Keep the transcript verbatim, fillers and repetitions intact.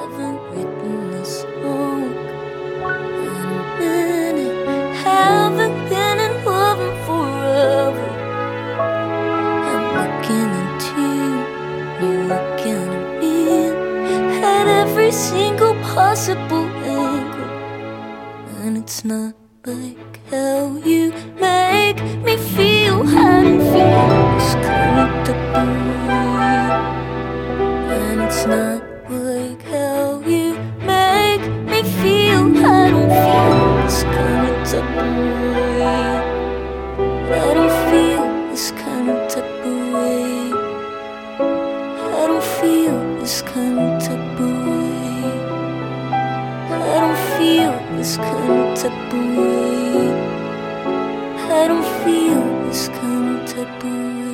haven't written a song in a minute. Haven't been in love in forever. I'm looking into you, you're looking at me. At every single possible angle, and it's not like how you make me feel. I don't feel this comfortable, and it's not like how you make me feel. I don't feel this comfortable. I don't feel this comfortable. I don't feel this comfortable. I don't feel this comfortable. I don't feel this comfortable.